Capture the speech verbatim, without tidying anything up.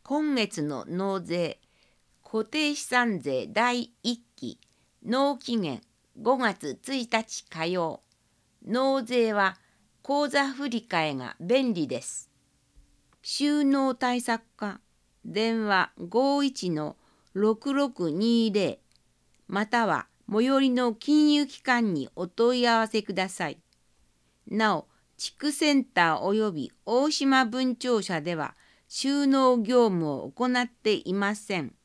今月の納税、固定資産税だいいっき、納期限ごがつついたち火曜。納税は口座振替が便利です。収納対策課、電話 ごーいちのろくろくにーぜろ または最寄りの金融機関にお問い合わせください。なお、地区センターおよび大島分庁舎では収納業務を行っていません。